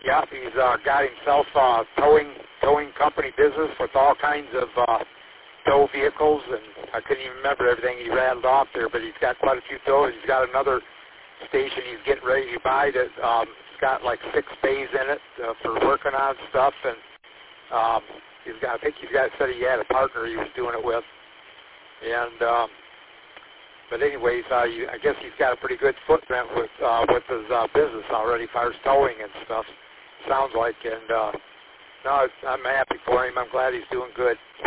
Yeah, he's got himself towing company business with all kinds of tow vehicles, and I couldn't even remember everything he rattled off there, but he's got quite a few tows. He's got another station he's getting ready to buy that it's got like 6 bays in it for working on stuff, and I think said he had a partner he was doing it with, and but anyways, I guess he's got a pretty good footprint with his business already, as far as towing and stuff. Sounds like, and no, I'm happy for him. I'm glad he's doing good.